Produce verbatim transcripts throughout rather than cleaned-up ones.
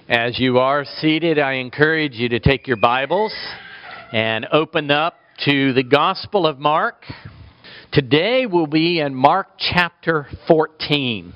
As you are seated, I encourage you to take your Bibles and open up to the Gospel of Mark. Today we'll be in Mark chapter fourteen.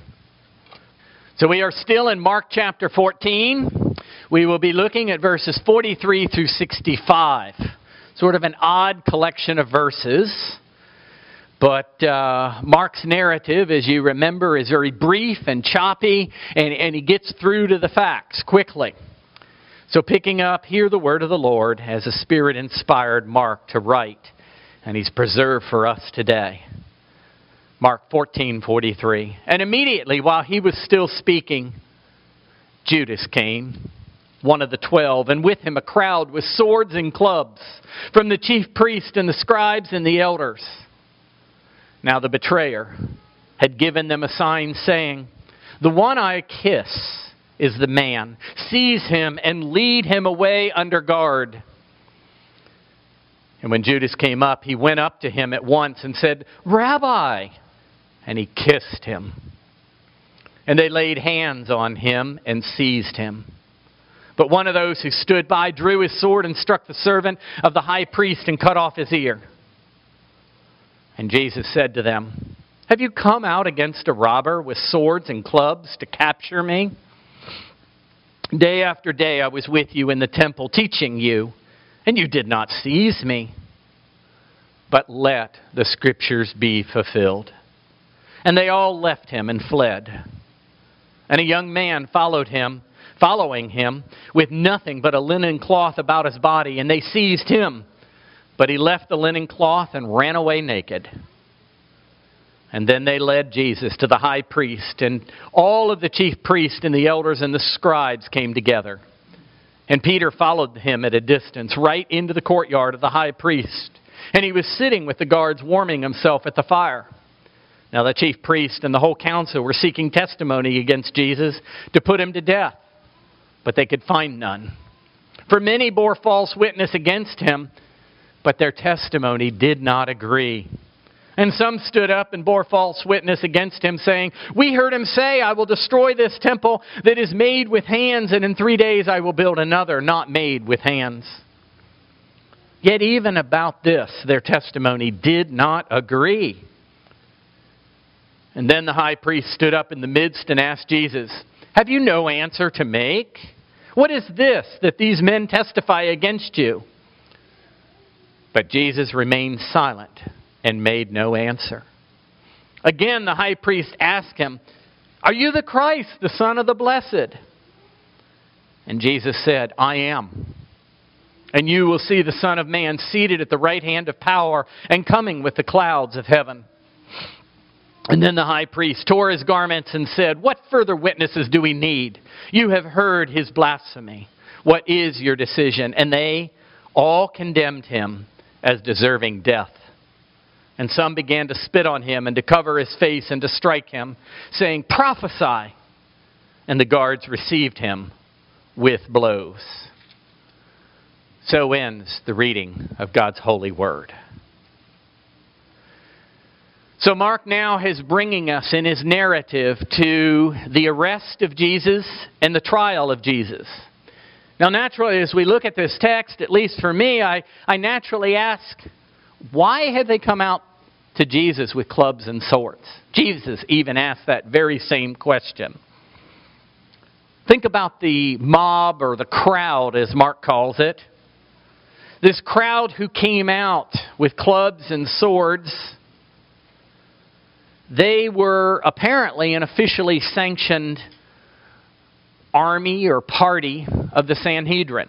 So we are still in Mark chapter fourteen. We will be looking at verses forty-three through sixty-five. Sort of an odd collection of verses. But uh, Mark's narrative, as you remember, is very brief and choppy, and, and he gets through to the facts quickly. So picking up, hear the word of the Lord as the Spirit inspired Mark to write, and he's preserved for us today. Mark fourteen forty-three. And immediately while he was still speaking, Judas came, one of the twelve, and with him a crowd with swords and clubs from the chief priests and the scribes and the elders. Now the betrayer had given them a sign saying, "The one I kiss is the man. Seize him and lead him away under guard." And when Judas came up, he went up to him at once and said, "Rabbi," and he kissed him. And they laid hands on him and seized him. But one of those who stood by drew his sword and struck the servant of the high priest and cut off his ear. And Jesus said to them, "Have you come out against a robber with swords and clubs to capture me? Day after day I was with you in the temple teaching you, and you did not seize me. But let the scriptures be fulfilled." And they all left him and fled. And a young man followed him, following him, with nothing but a linen cloth about his body, and they seized him. But he left the linen cloth and ran away naked. And then they led Jesus to the high priest, and all of the chief priests and the elders and the scribes came together. And Peter followed him at a distance, right into the courtyard of the high priest. And he was sitting with the guards warming himself at the fire. Now the chief priest and the whole council were seeking testimony against Jesus to put him to death, but they could find none. For many bore false witness against him, but their testimony did not agree. And some stood up and bore false witness against him, saying, "We heard him say, 'I will destroy this temple that is made with hands, and in three days I will build another not made with hands.' Yet even about this, their testimony did not agree." And then the high priest stood up in the midst and asked Jesus, "Have you no answer to make? What is this that these men testify against you?" But Jesus remained silent and made no answer. Again, the high priest asked him, "Are you the Christ, the Son of the Blessed?" And Jesus said, "I am. And you will see the Son of Man seated at the right hand of power and coming with the clouds of heaven." And then the high priest tore his garments and said, "What further witnesses do we need? You have heard his blasphemy. What is your decision?" And they all condemned him as deserving death. And some began to spit on him and to cover his face and to strike him, saying, "Prophesy." And the guards received him with blows. So ends the reading of God's holy word. So Mark now is bringing us in his narrative to the arrest of Jesus and the trial of Jesus. Now naturally, as we look at this text, at least for me, I, I naturally ask, why had they come out to Jesus with clubs and swords? Jesus even asked that very same question. Think about the mob or the crowd, as Mark calls it. This crowd who came out with clubs and swords. They were apparently an officially sanctioned army or party of the Sanhedrin.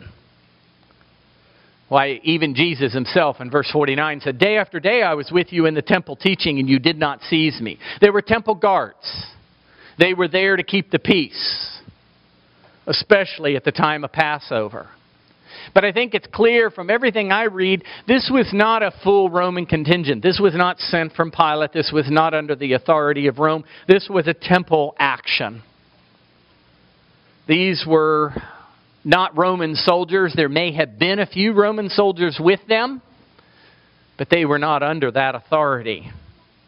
Why, even Jesus himself in verse forty-nine said, "Day after day I was with you in the temple teaching, and you did not seize me." They were temple guards. They were there to keep the peace, especially at the time of Passover. But I think it's clear from everything I read, this was not a full Roman contingent. This was not sent from Pilate. This was not under the authority of Rome. This was a temple action. These were not Roman soldiers. There may have been a few Roman soldiers with them, but they were not under that authority.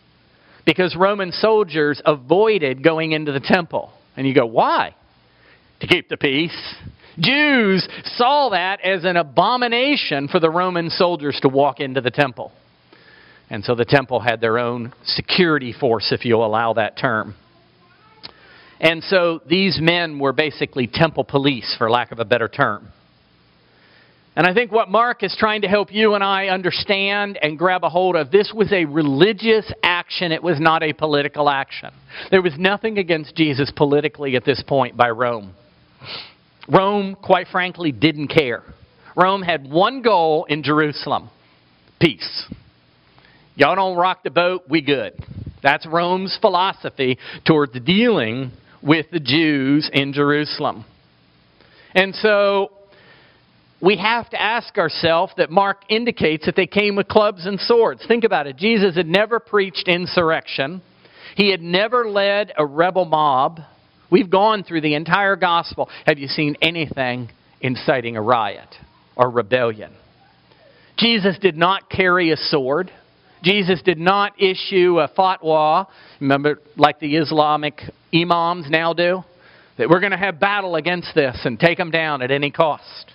Because Roman soldiers avoided going into the temple. And you go, why? to keep the peace. Jews saw that as an abomination for the Roman soldiers to walk into the temple. And so the temple had their own security force, if you'll allow that term. And so these men were basically temple police, for lack of a better term. And I think what Mark is trying to help you and I understand and grab a hold of, this was a religious action. It was not a political action. There was nothing against Jesus politically at this point by Rome. Rome, quite frankly, didn't care. Rome had one goal in Jerusalem: peace. Y'all don't rock the boat, we good. That's Rome's philosophy towards dealing with the Jews in Jerusalem. And so we have to ask ourselves that Mark indicates that they came with clubs and swords. Think about it. Jesus had never preached insurrection. He had never led a rebel mob. We've gone through the entire gospel. Have you seen anything inciting a riot or rebellion? Jesus did not carry a sword. Jesus did not issue a fatwa, remember, like the Islamic imams now do, that we're going to have battle against this and take them down at any cost.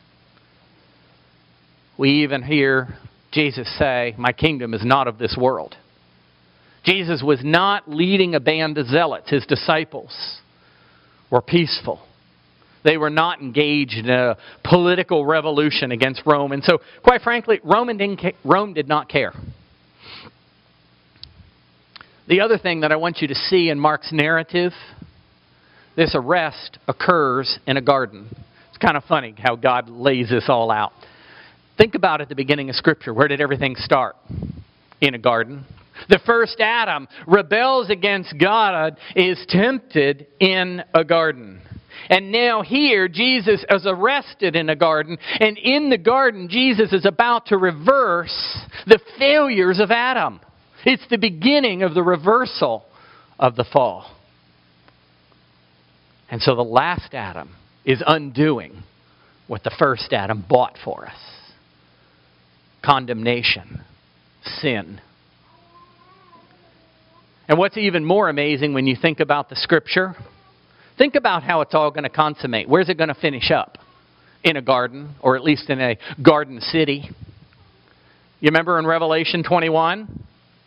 We even hear Jesus say, "My kingdom is not of this world." Jesus was not leading a band of zealots. His disciples were peaceful. They were not engaged in a political revolution against Rome. And so, quite frankly, Roman didn't ca- Rome did not care. The other thing that I want you to see in Mark's narrative, this arrest occurs in a garden. It's kind of funny how God lays this all out. Think about it at the beginning of Scripture. Where did everything start? In a garden. The first Adam rebels against God, is tempted in a garden. And now here, Jesus is arrested in a garden. And in the garden, Jesus is about to reverse the failures of Adam. It's the beginning of the reversal of the fall. And so the last Adam is undoing what the first Adam bought for us. Condemnation. Sin. And what's even more amazing when you think about the Scripture, think about how it's all going to consummate. Where's it going to finish up? In a garden, or at least in a garden city. You remember in Revelation twenty-one?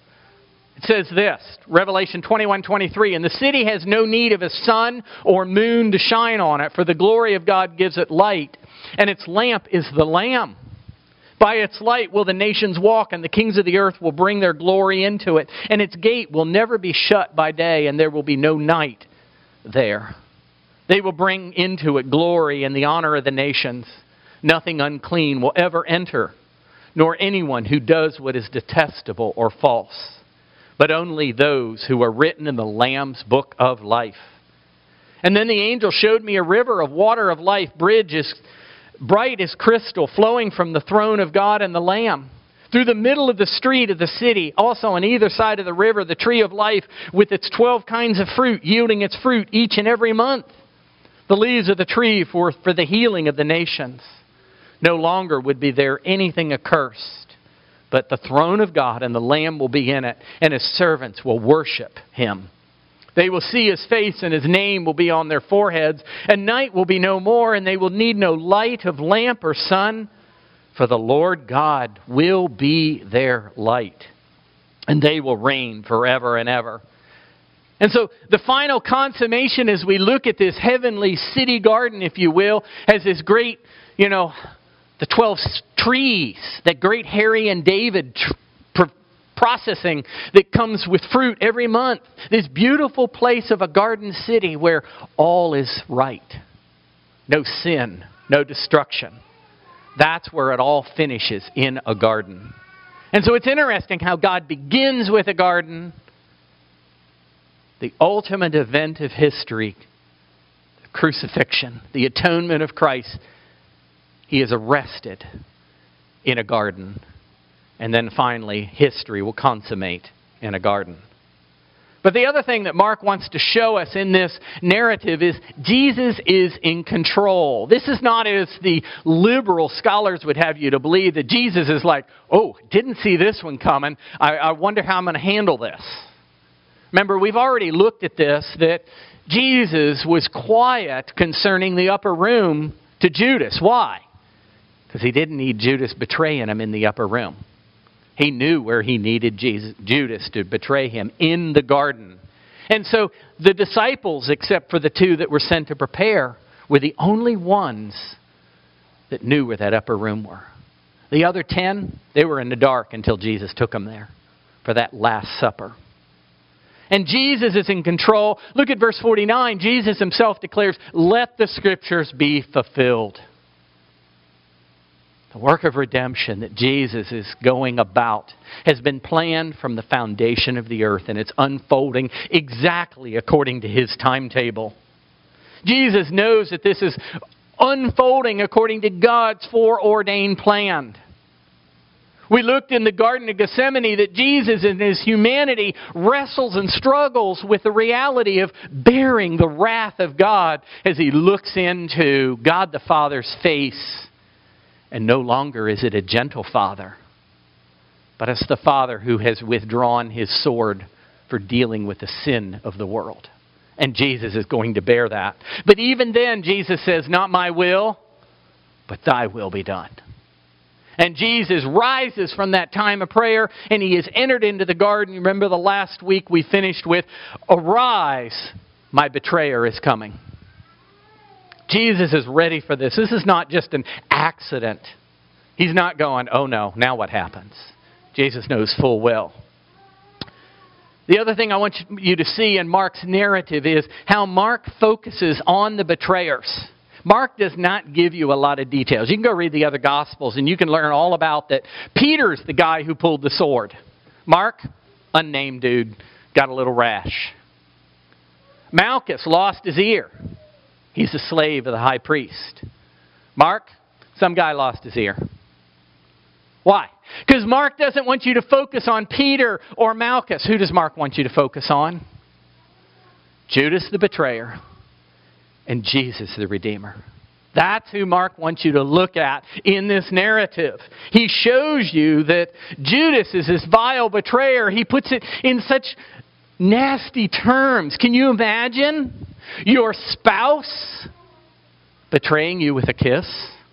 It says this, Revelation twenty-one twenty-three, "And the city has no need of a sun or moon to shine on it, for the glory of God gives it light, and its lamp is the Lamb. By its light will the nations walk, and the kings of the earth will bring their glory into it. And its gate will never be shut by day, and there will be no night there. They will bring into it glory and the honor of the nations. Nothing unclean will ever enter, nor anyone who does what is detestable or false, but only those who are written in the Lamb's book of life. And then the angel showed me a river of water of life, bridge as bright as crystal, flowing from the throne of God and the Lamb. Through the middle of the street of the city, also on either side of the river, the tree of life with its twelve kinds of fruit, yielding its fruit each and every month. The leaves of the tree for, for the healing of the nations. No longer would be there anything accursed, but the throne of God and the Lamb will be in it, and His servants will worship Him. They will see His face, and His name will be on their foreheads. And night will be no more, and they will need no light of lamp or sun, for the Lord God will be their light, and they will reign forever and ever." And so the final consummation, as we look at this heavenly city garden, if you will, has this great, you know, the twelve trees, that great Harry and David tr- processing that comes with fruit every month. This beautiful place of a garden city where all is right. No sin, no destruction. That's where it all finishes, in a garden. And so it's interesting how God begins with a garden. The ultimate event of history, the crucifixion, the atonement of Christ. He is arrested in a garden. And then finally, history will consummate in a garden. But the other thing that Mark wants to show us in this narrative is Jesus is in control. This is not as the liberal scholars would have you to believe, that Jesus is like, "Oh, didn't see this one coming. I, I wonder how I'm going to handle this." Remember, we've already looked at this, that Jesus was quiet concerning the upper room to Judas. Why? Because he didn't need Judas betraying him in the upper room. He knew where he needed Jesus, Judas to betray him, in the garden. And so the disciples, except for the two that were sent to prepare, were the only ones that knew where that upper room were. The other ten, they were in the dark until Jesus took them there for that Last Supper. And Jesus is in control. Look at verse forty-nine. Jesus himself declares, "Let the Scriptures be fulfilled." The work of redemption that Jesus is going about has been planned from the foundation of the earth, and it's unfolding exactly according to His timetable. Jesus knows that this is unfolding according to God's foreordained plan. We looked in the Garden of Gethsemane that Jesus in His humanity wrestles and struggles with the reality of bearing the wrath of God as He looks into God the Father's face. And no longer is it a gentle Father, but it's the Father who has withdrawn His sword for dealing with the sin of the world. And Jesus is going to bear that. But even then, Jesus says, "Not my will, but thy will be done." And Jesus rises from that time of prayer, and He has entered into the garden. Remember the last week we finished with, "Arise, my betrayer is coming." Jesus is ready for this. This is not just an accident. He's not going, "Oh no, now what happens?" Jesus knows full well. The other thing I want you to see in Mark's narrative is how Mark focuses on the betrayers. Mark does not give you a lot of details. You can go read the other Gospels and you can learn all about that. Peter's the guy who pulled the sword. Mark, unnamed dude, got a little rash. Malchus lost his ear. He's a slave of the high priest. Mark, some guy lost his ear. Why? Because Mark doesn't want you to focus on Peter or Malchus. Who does Mark want you to focus on? Judas the betrayer and Jesus the Redeemer. That's who Mark wants you to look at in this narrative. He shows you that Judas is this vile betrayer. He puts it in such nasty terms. Can you imagine your spouse betraying you with a kiss?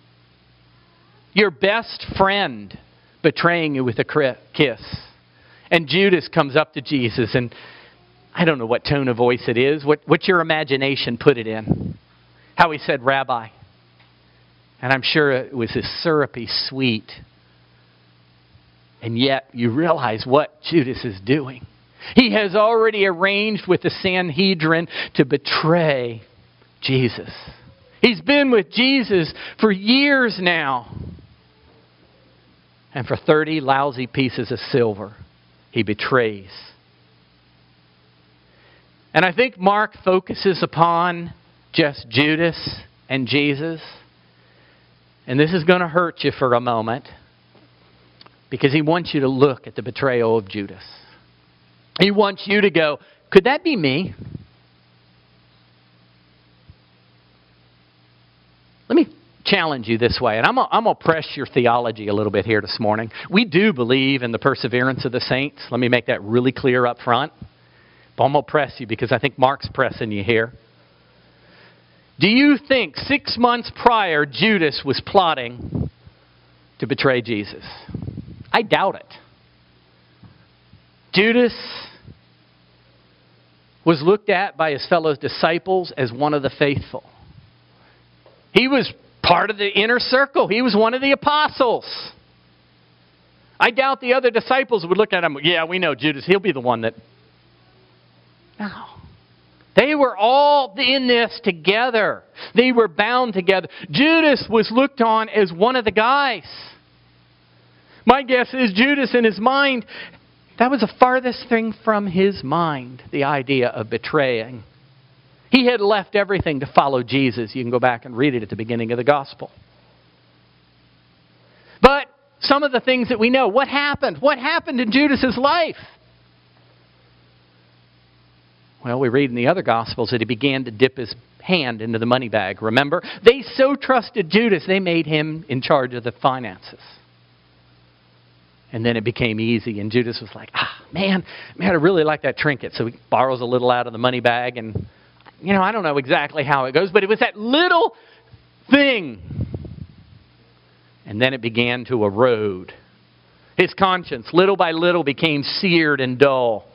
Your best friend betraying you with a kiss. And Judas comes up to Jesus, and I don't know what tone of voice it is. What, what's your imagination put it in? How he said, "Rabbi." And I'm sure it was this syrupy sweet. And yet you realize what Judas is doing. He has already arranged with the Sanhedrin to betray Jesus. He's been with Jesus for years now. And for thirty lousy pieces of silver, he betrays. And I think Mark focuses upon just Judas and Jesus. And this is going to hurt you for a moment, because he wants you to look at the betrayal of Judas. He wants you to go, "Could that be me?" Let me challenge you this way, and I'm going to press your theology a little bit here this morning. We do believe in the perseverance of the saints. Let me make that really clear up front. But I'm going to press you because I think Mark's pressing you here. Do you think six months prior Judas was plotting to betray Jesus? I doubt it. Judas was looked at by his fellow disciples as one of the faithful. He was part of the inner circle. He was one of the apostles. I doubt the other disciples would look at him, "Yeah, we know Judas. He'll be the one that..." No. They were all in this together. They were bound together. Judas was looked on as one of the guys. My guess is Judas in his mind, that was the farthest thing from his mind, the idea of betraying. He had left everything to follow Jesus. You can go back and read it at the beginning of the gospel. But some of the things that we know, what happened? What happened in Judas's life? Well, we read in the other Gospels that he began to dip his hand into the money bag. Remember? They so trusted Judas, they made him in charge of the finances. And then it became easy, and Judas was like, ah, man, man, I really like that trinket. So he borrows a little out of the money bag, and you know, I don't know exactly how it goes, but it was that little thing. And then it began to erode. His conscience, little by little, became seared and dull.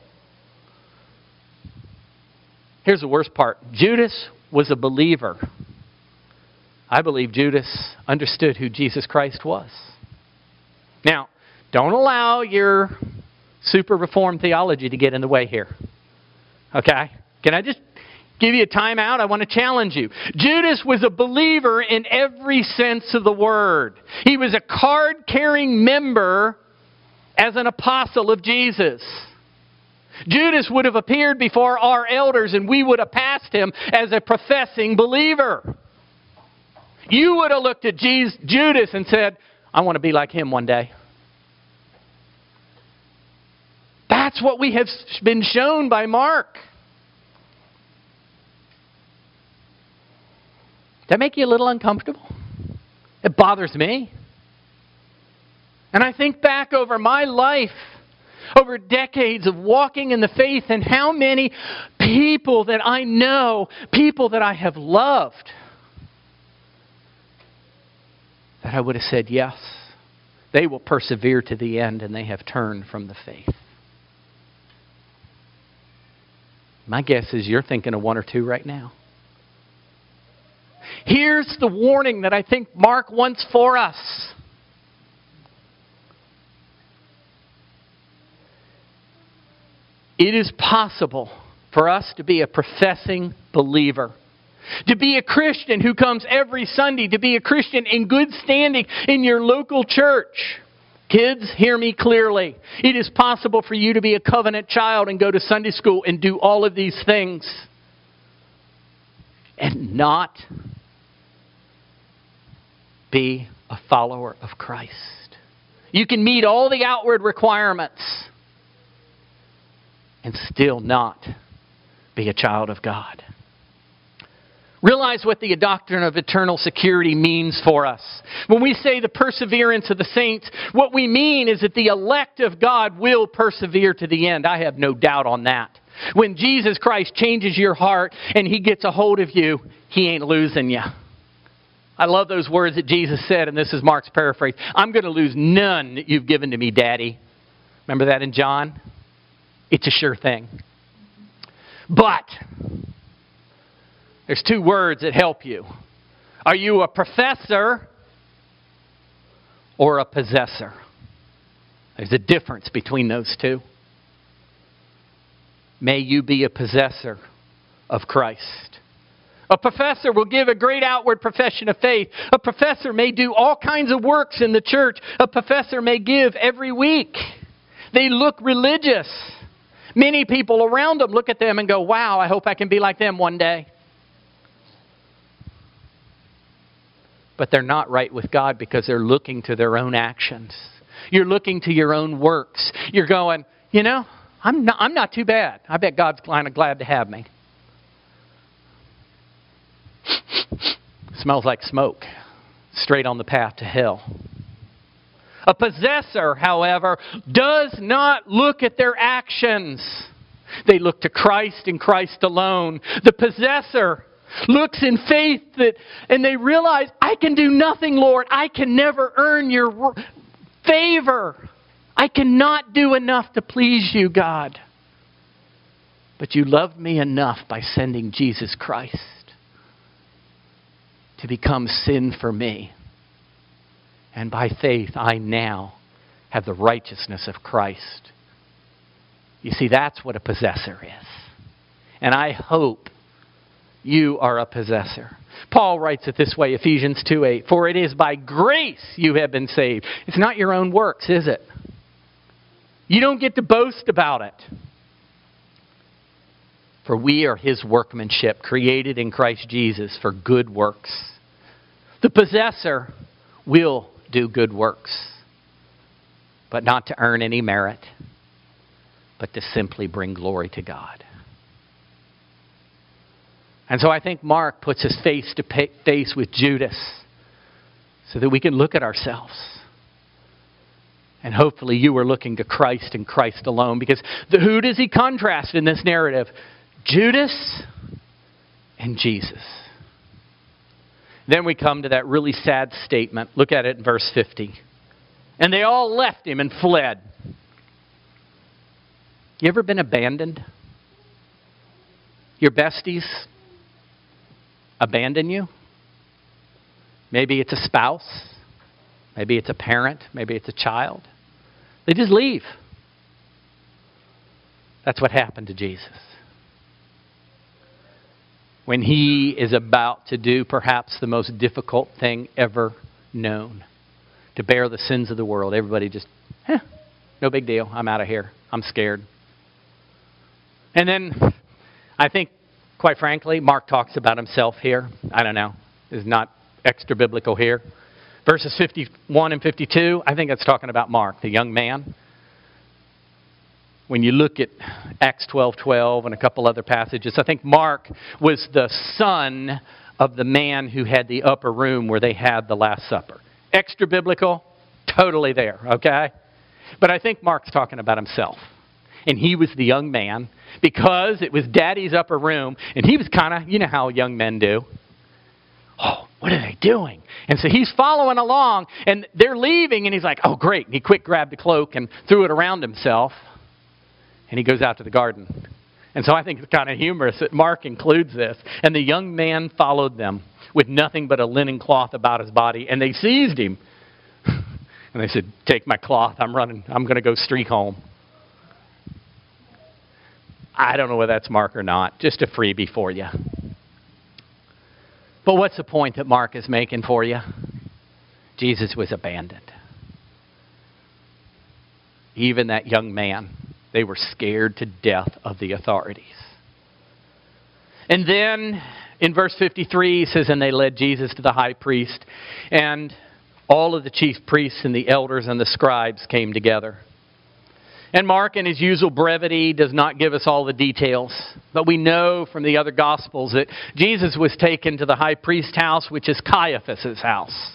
Here's the worst part. Judas was a believer. I believe Judas understood who Jesus Christ was. Now, don't allow your super reformed theology to get in the way here. Okay? Can I just give you a timeout? I want to challenge you. Judas was a believer in every sense of the word. He was a card-carrying member as an apostle of Jesus. Judas would have appeared before our elders and we would have passed him as a professing believer. You would have looked at Jesus, Judas and said, I want to be like him one day. That's what we have been shown by Mark. That make you a little uncomfortable? It bothers me. And I think back over my life, over decades of walking in the faith, and how many people that I know, people that I have loved, that I would have said, yes, they will persevere to the end, and they have turned from the faith. My guess is you're thinking of one or two right now. Here's the warning that I think Mark wants for us. It is possible for us to be a professing believer, to be a Christian who comes every Sunday, to be a Christian in good standing in your local church. Kids, hear me clearly. It is possible for you to be a covenant child and go to Sunday school and do all of these things and not be a follower of Christ. You can meet all the outward requirements and still not be a child of God. Realize what the doctrine of eternal security means for us. When we say the perseverance of the saints, what we mean is that the elect of God will persevere to the end. I have no doubt on that. When Jesus Christ changes your heart and He gets a hold of you, He ain't losing you. I love those words that Jesus said, and this is Mark's paraphrase. I'm going to lose none that you've given to me, Daddy. Remember that in John? It's a sure thing. But there's two words that help you. Are you a professor or a possessor? There's a difference between those two. May you be a possessor of Christ. A professor will give a great outward profession of faith. A professor may do all kinds of works in the church. A professor may give every week. They look religious. Many people around them look at them and go, wow, I hope I can be like them one day. But they're not right with God because they're looking to their own actions. You're looking to your own works. You're going, you know, I'm not, I'm not too bad. I bet God's kind of glad to have me. Smells like smoke. Straight on the path to hell. A possessor, however, does not look at their actions. They look to Christ and Christ alone. The possessor looks in faith that, and they realize, I can do nothing, Lord. I can never earn your favor. I cannot do enough to please you, God. But you loved me enough by sending Jesus Christ to become sin for me. And by faith, I now have the righteousness of Christ. You see, that's what a possessor is. And I hope you are a possessor. Paul writes it this way, Ephesians two eight, for it is by grace you have been saved. It's not your own works, is it? You don't get to boast about it. For we are His workmanship, created in Christ Jesus for good works. The possessor will do good works, but not to earn any merit, but to simply bring glory to God. And so I think Mark puts us face to face with Judas so that we can look at ourselves. And hopefully you are looking to Christ and Christ alone. Because the, who does he contrast in this narrative? Judas and Jesus. Then we come to that really sad statement. Look at it in verse fifty. And they all left him and fled. You ever been abandoned? Your besties abandon you? Maybe it's a spouse. Maybe it's a parent. Maybe it's a child. They just leave. That's what happened to Jesus. When he is about to do perhaps the most difficult thing ever known, to bear the sins of the world, everybody just, eh, no big deal. I'm out of here. I'm scared. And then I think, quite frankly, Mark talks about himself here. I don't know. It's not extra biblical here. Verses fifty-one and fifty-two, I think that's talking about Mark, the young man. When you look at Acts twelve twelve and a couple other passages, I think Mark was the son of the man who had the upper room where they had the Last Supper. Extra biblical, totally there, okay? But I think Mark's talking about himself. And he was the young man because it was Daddy's upper room. And he was kind of, you know how young men do. Oh, what are they doing? And so he's following along and they're leaving and he's like, oh, great. And he quick grabbed the cloak and threw it around himself. And he goes out to the garden. And so I think it's kind of humorous that Mark includes this. And the young man followed them with nothing but a linen cloth about his body. And they seized him. And they said, take my cloth. I'm running. I'm going to go streak home. I don't know whether that's Mark or not. Just a freebie for you. But what's the point that Mark is making for you? Jesus was abandoned. Even that young man, they were scared to death of the authorities. And then in verse fifty-three, he says, and they led Jesus to the high priest, and all of the chief priests and the elders and the scribes came together. And Mark, in his usual brevity, does not give us all the details. But we know from the other Gospels that Jesus was taken to the high priest's house, which is Caiaphas' house.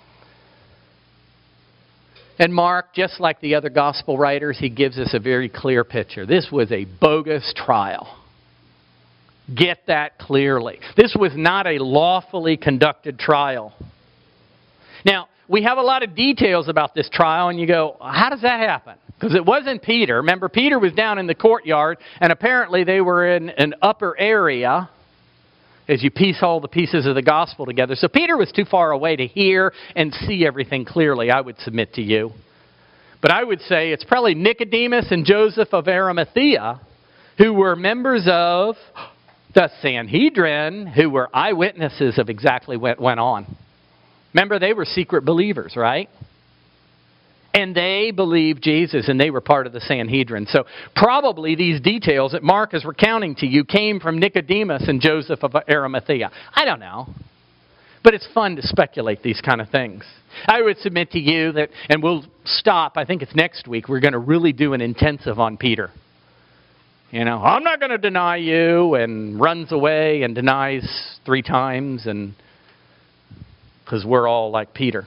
And Mark, just like the other Gospel writers, he gives us a very clear picture. This was a bogus trial. Get that clearly. This was not a lawfully conducted trial. Now, we have a lot of details about this trial, and you go, how does that happen? Because it wasn't Peter. Remember, Peter was down in the courtyard, and apparently they were in an upper area as you piece all the pieces of the gospel together. So Peter was too far away to hear and see everything clearly, I would submit to you. But I would say it's probably Nicodemus and Joseph of Arimathea, who were members of the Sanhedrin, who were eyewitnesses of exactly what went on. Remember, they were secret believers, right? And they believed Jesus, and they were part of the Sanhedrin. So probably these details that Mark is recounting to you came from Nicodemus and Joseph of Arimathea. I don't know. But it's fun to speculate these kind of things. I would submit to you that, and we'll stop, I think it's next week, we're going to really do an intensive on Peter. You know, I'm not going to deny you, and runs away and denies three times, and because we're all like Peter.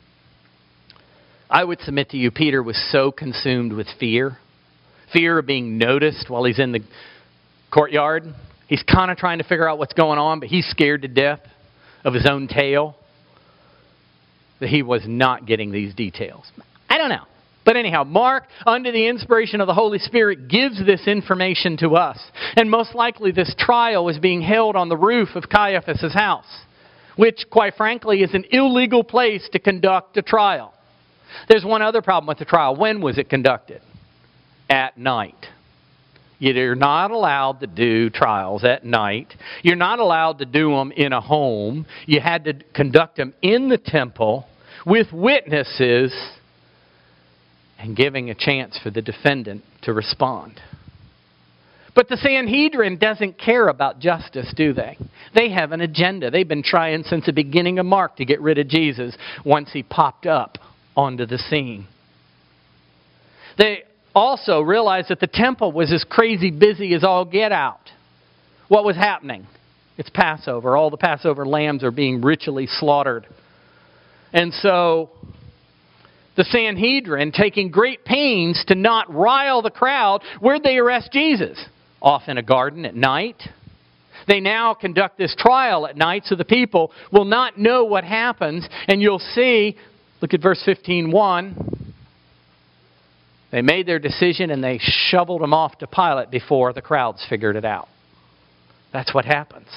I would submit to you, Peter was so consumed with fear. Fear of being noticed while he's in the courtyard. He's kind of trying to figure out what's going on, but he's scared to death of his own tail. That he was not getting these details. I don't know. But anyhow, Mark, under the inspiration of the Holy Spirit, gives this information to us. And most likely this trial was being held on the roof of Caiaphas' house, which, quite frankly, is an illegal place to conduct a trial. There's one other problem with the trial. When was it conducted? At night. You're not allowed to do trials at night. You're not allowed to do them in a home. You had to conduct them in the temple with witnesses and giving a chance for the defendant to respond. But the Sanhedrin doesn't care about justice, do they? They have an agenda. They've been trying since the beginning of Mark to get rid of Jesus once he popped up onto the scene. They also realized that the temple was as crazy busy as all get out. What was happening? It's Passover. All the Passover lambs are being ritually slaughtered. And so the Sanhedrin, taking great pains to not rile the crowd, where'd they arrest Jesus? Off in a garden at night. They now conduct this trial at night so the people will not know what happens. And you'll see, look at verse fifteen one. They made their decision and they shoveled him off to Pilate before the crowds figured it out. That's what happens.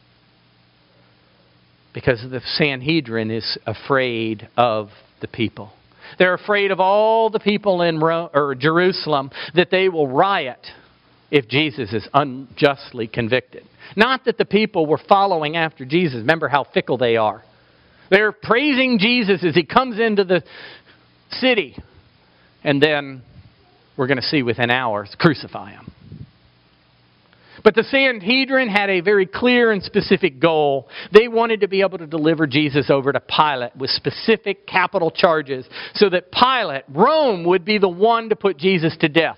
Because the Sanhedrin is afraid of the people. They're afraid of all the people in Rome, or Jerusalem, that they will riot if Jesus is unjustly convicted. Not that the people were following after Jesus. Remember how fickle they are. They're praising Jesus as he comes into the city. And then, we're going to see within hours, crucify him. But the Sanhedrin had a very clear and specific goal. They wanted to be able to deliver Jesus over to Pilate with specific capital charges so that Pilate, Rome, would be the one to put Jesus to death.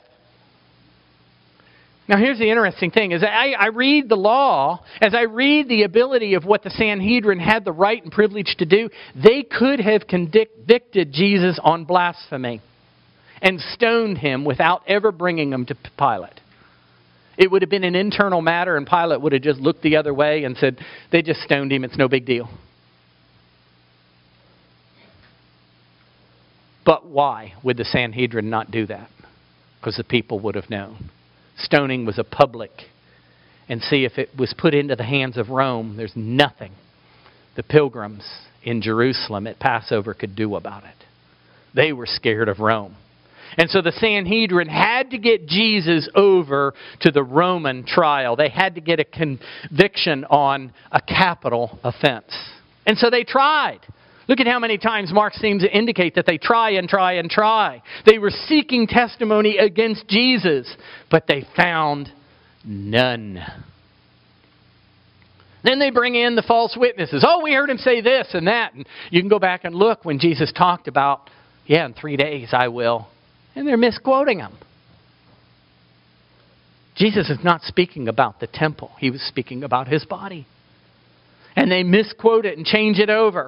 Now here's the interesting thing. As I, I read the law, as I read the ability of what the Sanhedrin had the right and privilege to do, they could have convicted Jesus on blasphemy and stoned him without ever bringing him to Pilate. It would have been an internal matter and Pilate would have just looked the other way and said, they just stoned him, it's no big deal. But why would the Sanhedrin not do that? Because the people would have known. Stoning was a public. And see, if it was put into the hands of Rome, there's nothing the pilgrims in Jerusalem at Passover could do about it. They were scared of Rome. And so the Sanhedrin had to get Jesus over to the Roman trial. They had to get a conviction on a capital offense. And so they tried. Look at how many times Mark seems to indicate that they try and try and try. They were seeking testimony against Jesus, but they found none. Then they bring in the false witnesses. Oh, we heard him say this and that. And you can go back and look when Jesus talked about, yeah, in three days I will. And they're misquoting him. Jesus is not speaking about the temple. He was speaking about his body. And they misquote it and change it over.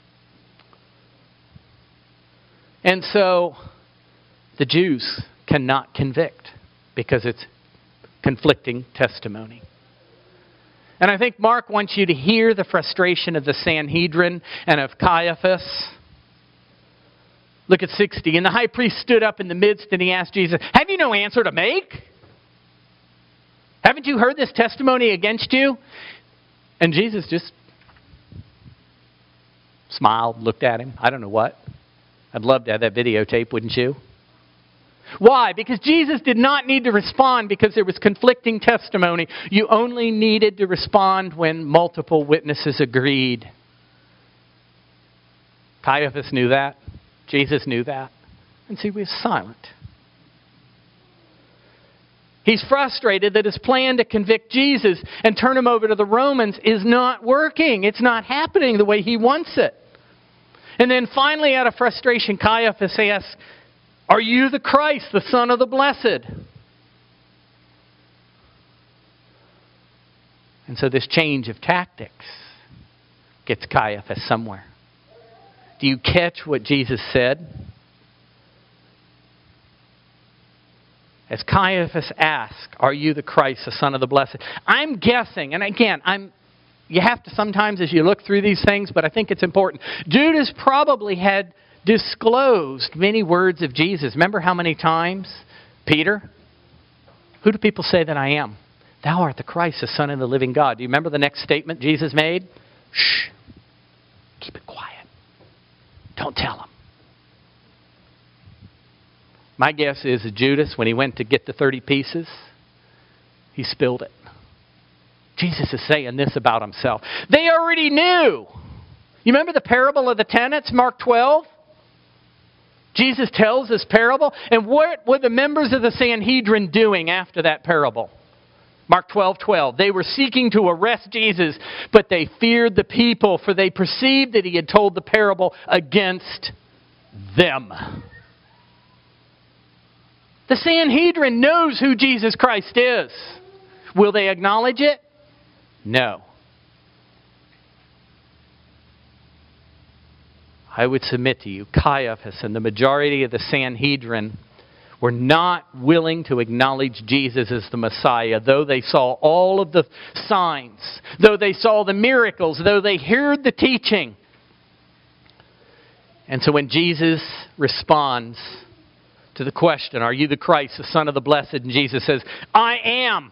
And so the Jews cannot convict because it's conflicting testimony. And I think Mark wants you to hear the frustration of the Sanhedrin and of Caiaphas. Look at sixty. And the high priest stood up in the midst and he asked Jesus, have you no answer to make? Haven't you heard this testimony against you? And Jesus just smiled, looked at him. I don't know what. I'd love to have that videotape, wouldn't you? Why? Because Jesus did not need to respond because there was conflicting testimony. You only needed to respond when multiple witnesses agreed. Caiaphas knew that. Jesus knew that. And see, he was silent. He's frustrated that his plan to convict Jesus and turn him over to the Romans is not working. It's not happening the way he wants it. And then finally, out of frustration, Caiaphas asks, are you the Christ, the Son of the Blessed? And so this change of tactics gets Caiaphas somewhere. Do you catch what Jesus said? As Caiaphas asked, are you the Christ, the Son of the Blessed? I'm guessing, and again, I'm you have to sometimes as you look through these things, but I think it's important. Judas probably had disclosed many words of Jesus. Remember how many times? Peter, who do people say that I am? Thou art the Christ, the Son of the living God. Do you remember the next statement Jesus made? Shh. Keep it quiet. Don't tell him. My guess is that Judas, when he went to get the thirty pieces, he spilled it. Jesus is saying this about himself. They already knew. You remember the parable of the tenants, Mark twelve? Jesus tells this parable. And what were the members of the Sanhedrin doing after that parable? Mark twelve twelve. They were seeking to arrest Jesus, but they feared the people, for they perceived that he had told the parable against them. The Sanhedrin knows who Jesus Christ is. Will they acknowledge it? No. I would submit to you, Caiaphas and the majority of the Sanhedrin were not willing to acknowledge Jesus as the Messiah, though they saw all of the signs, though they saw the miracles, though they heard the teaching. And so when Jesus responds to the question, "Are you the Christ, the Son of the Blessed?" and Jesus says, "I am.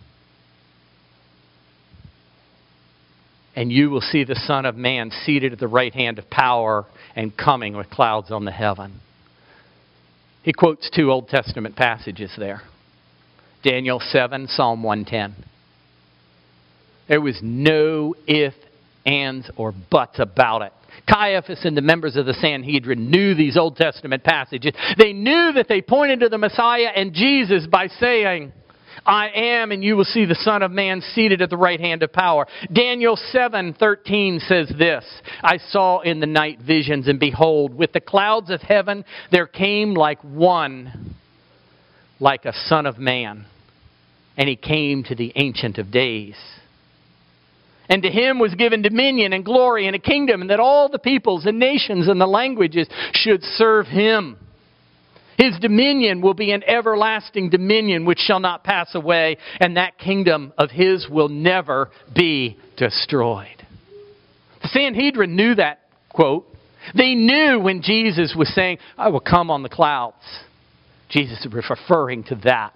And you will see the Son of Man seated at the right hand of power and coming with clouds on the heaven." He quotes two Old Testament passages there. Daniel seven, Psalm one ten. There was no if, ands, or buts about it. Caiaphas and the members of the Sanhedrin knew these Old Testament passages. They knew that they pointed to the Messiah and Jesus by saying, "I am, and you will see the Son of Man seated at the right hand of power." Daniel seven thirteen says this, "I saw in the night visions, and behold, with the clouds of heaven there came like one, like a Son of Man. And he came to the Ancient of Days. And to him was given dominion and glory and a kingdom, and that all the peoples and nations and the languages should serve him. His dominion will be an everlasting dominion which shall not pass away, and that kingdom of his will never be destroyed." The Sanhedrin knew that quote. They knew when Jesus was saying, "I will come on the clouds." Jesus was referring to that.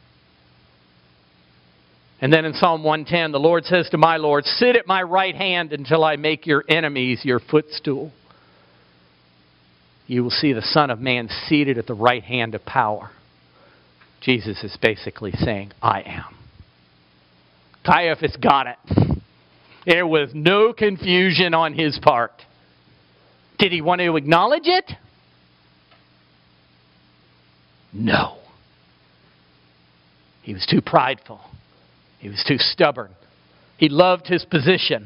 And then in Psalm one ten, the Lord says to my Lord, "Sit at my right hand until I make your enemies your footstool." You will see the Son of Man seated at the right hand of power. Jesus is basically saying, "I am." Caiaphas got it. There was no confusion on his part. Did he want to acknowledge it? No. He was too prideful. He was too stubborn. He loved his position.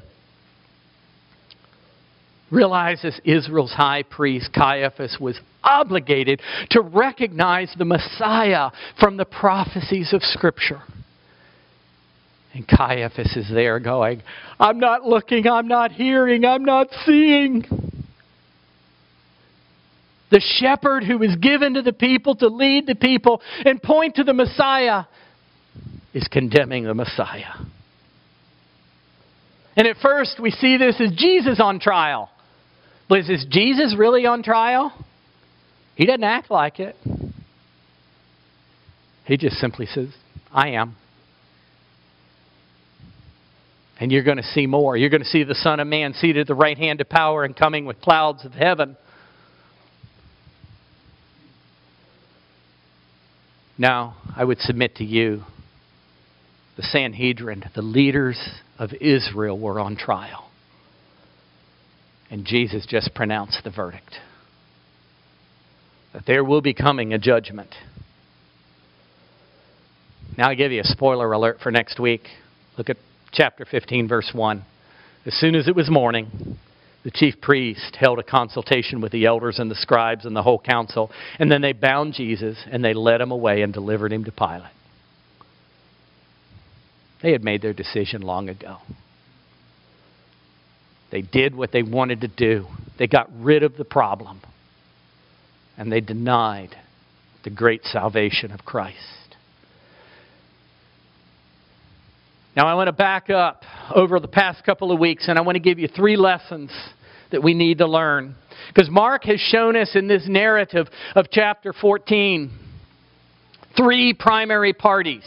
Realize as Israel's high priest, Caiaphas was obligated to recognize the Messiah from the prophecies of Scripture. And Caiaphas is there going, "I'm not looking, I'm not hearing, I'm not seeing." The shepherd who was given to the people to lead the people and point to the Messiah is condemning the Messiah. And at first we see this as Jesus on trial. But is Jesus really on trial? He doesn't act like it. He just simply says, "I am." And you're going to see more. You're going to see the Son of Man seated at the right hand of power and coming with clouds of heaven. Now, I would submit to you, the Sanhedrin, the leaders of Israel, were on trial. And Jesus just pronounced the verdict. That there will be coming a judgment. Now I give you a spoiler alert for next week. Look at chapter fifteen, verse one. As soon as it was morning, the chief priest held a consultation with the elders and the scribes and the whole council. And then they bound Jesus and they led him away and delivered him to Pilate. They had made their decision long ago. They did what they wanted to do. They got rid of the problem. And they denied the great salvation of Christ. Now I want to back up over the past couple of weeks, and I want to give you three lessons that we need to learn. Because Mark has shown us in this narrative of chapter fourteen three primary parties.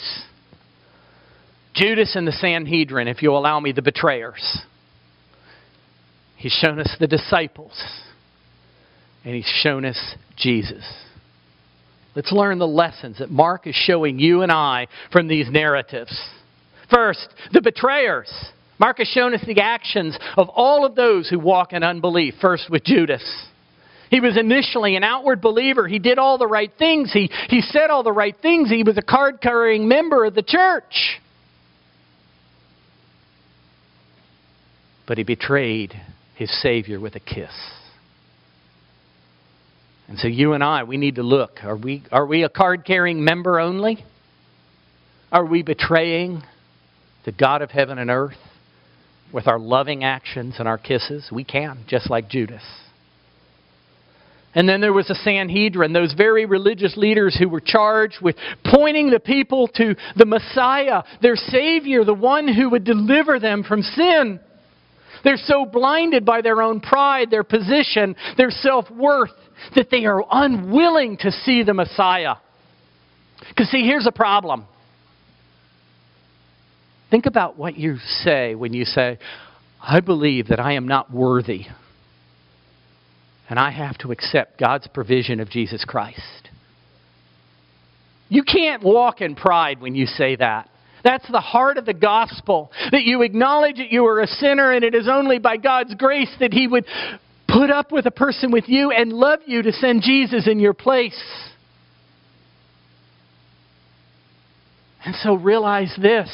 Judas and the Sanhedrin, if you'll allow me, the betrayers. He's shown us the disciples. And he's shown us Jesus. Let's learn the lessons that Mark is showing you and I from these narratives. First, the betrayers. Mark has shown us the actions of all of those who walk in unbelief. First with Judas. He was initially an outward believer. He did all the right things. He, he said all the right things. He was a card-carrying member of the church. But he betrayed his Savior with a kiss. And so you and I, we need to look. Are we, are we a card-carrying member only? Are we betraying the God of heaven and earth with our loving actions and our kisses? We can, just like Judas. And then there was a Sanhedrin, those very religious leaders who were charged with pointing the people to the Messiah, their Savior, the one who would deliver them from sin. They're so blinded by their own pride, their position, their self-worth, that they are unwilling to see the Messiah. Because see, here's a problem. Think about what you say when you say, I believe that I am not worthy. And I have to accept God's provision of Jesus Christ. You can't walk in pride when you say that. That's the heart of the gospel. That you acknowledge that you are a sinner and it is only by God's grace that He would put up with a person with you and love you to send Jesus in your place. And so realize this.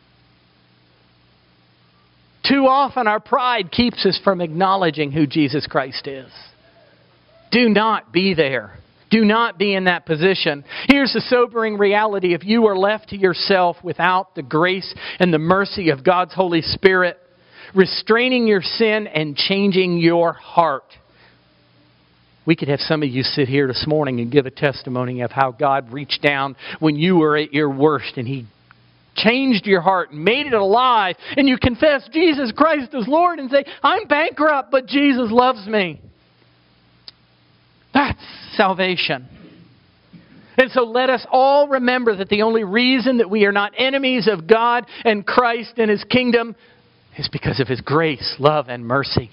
Too often our pride keeps us from acknowledging who Jesus Christ is. Do not be there. Do not be in that position. Here's the sobering reality. If you are left to yourself without the grace and the mercy of God's Holy Spirit, restraining your sin and changing your heart. We could have some of you sit here this morning and give a testimony of how God reached down when you were at your worst and He changed your heart and made it alive. And you confess Jesus Christ as Lord and say, I'm bankrupt, but Jesus loves me. That's salvation. And so let us all remember that the only reason that we are not enemies of God and Christ and His kingdom is because of His grace, love, and mercy.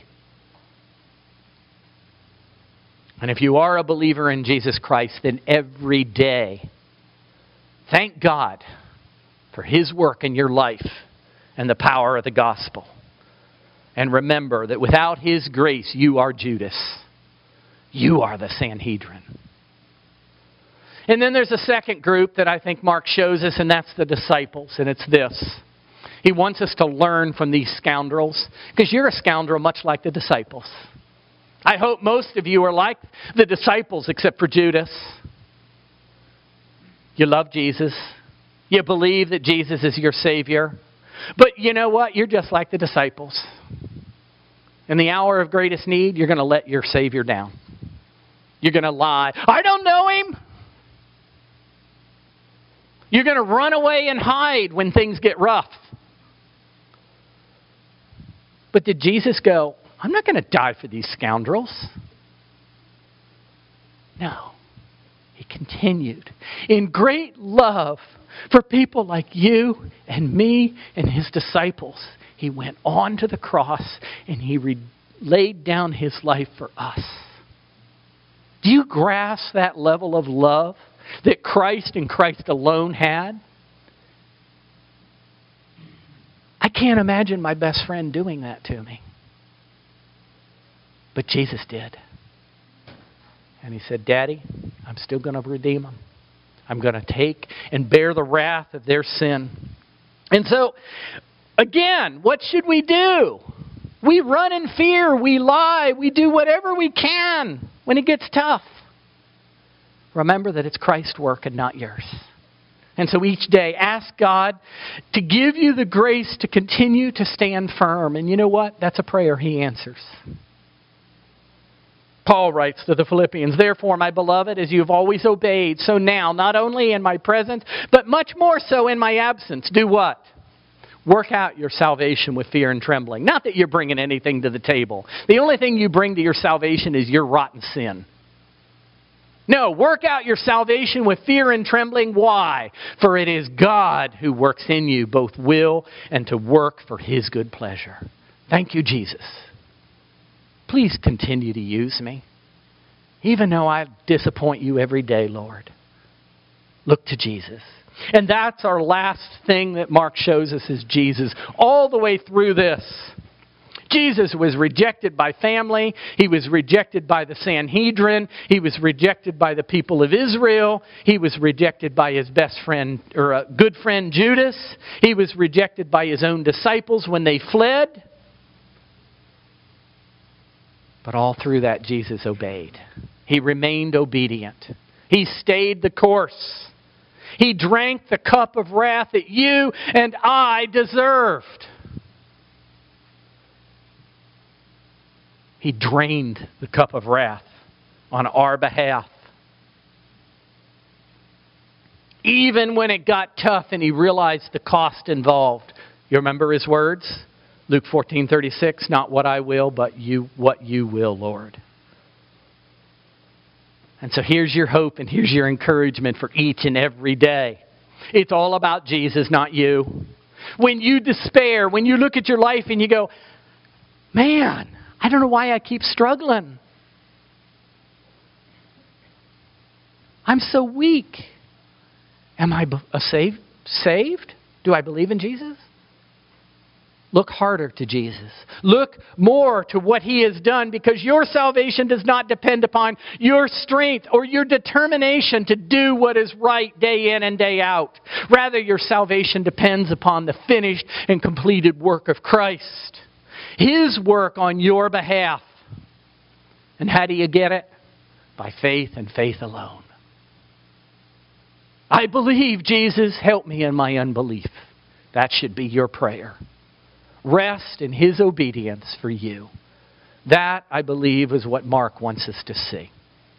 And if you are a believer in Jesus Christ, then every day, thank God for His work in your life and the power of the gospel. And remember that without His grace, you are Judas. You are the Sanhedrin. And then there's a second group that I think Mark shows us, and that's the disciples. And it's this. He wants us to learn from these scoundrels, because you're a scoundrel much like the disciples. I hope most of you are like the disciples except for Judas. You love Jesus. You believe that Jesus is your Savior. But you know what? You're just like the disciples. In the hour of greatest need, you're going to let your Savior down. You're going to lie. I don't know Him. You're going to run away and hide when things get rough. But did Jesus go, I'm not going to die for these scoundrels? No. He continued in great love for people like you and me and His disciples. He went on to the cross and He re- laid down His life for us. Do you grasp that level of love that Christ and Christ alone had? I can't imagine my best friend doing that to me. But Jesus did. And He said, Daddy, I'm still going to redeem them. I'm going to take and bear the wrath of their sin. And so, again, what should we do? We run in fear. We lie. We do whatever we can when it gets tough. Remember that it's Christ's work and not yours. And so each day, ask God to give you the grace to continue to stand firm. And you know what? That's a prayer He answers. Paul writes to the Philippians, Therefore, my beloved, as you have always obeyed, so now, not only in my presence, but much more so in my absence, do what? Work out your salvation with fear and trembling. Not that you're bringing anything to the table. The only thing you bring to your salvation is your rotten sin. No, work out your salvation with fear and trembling. Why? For it is God who works in you both will and to work for His good pleasure. Thank you, Jesus. Please continue to use me. Even though I disappoint you every day, Lord. Look to Jesus. And that's our last thing that Mark shows us is Jesus. All the way through this. Jesus was rejected by family. He was rejected by the Sanhedrin. He was rejected by the people of Israel. He was rejected by his best friend, or a good friend, Judas. He was rejected by his own disciples when they fled. But all through that, Jesus obeyed. He remained obedient. He stayed the course. He drank the cup of wrath that you and I deserved. He drained the cup of wrath on our behalf. Even when it got tough and he realized the cost involved. You remember his words? Luke fourteen thirty-six, not what I will, but you, what you will, Lord. And so here's your hope and here's your encouragement for each and every day. It's all about Jesus, not you. When you despair, when you look at your life and you go, man, I don't know why I keep struggling. I'm so weak. Am I a saved? Saved? Do I believe in Jesus? Look harder to Jesus. Look more to what He has done, because your salvation does not depend upon your strength or your determination to do what is right day in and day out. Rather, your salvation depends upon the finished and completed work of Christ. His work on your behalf. And how do you get it? By faith and faith alone. I believe, Jesus, help me in my unbelief. That should be your prayer. Rest in His obedience for you. That, I believe, is what Mark wants us to see.